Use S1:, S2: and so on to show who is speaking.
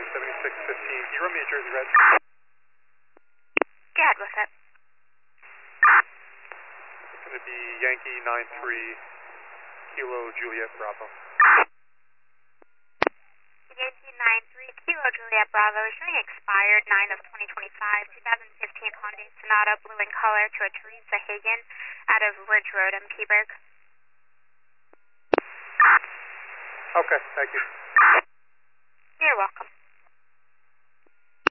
S1: 7615. Can you run me a Jersey Red?
S2: Go ahead with it.
S1: It's going to be Yankee 93 Kilo Juliet Bravo.
S2: Yankee 93 Kilo Juliet Bravo, showing expired 9 of 2025, 2015 Hyundai Sonata, blue in color, to a Teresa Hagen out of Ridge Road in Peaburg.
S1: Okay, thank you.
S2: You're welcome.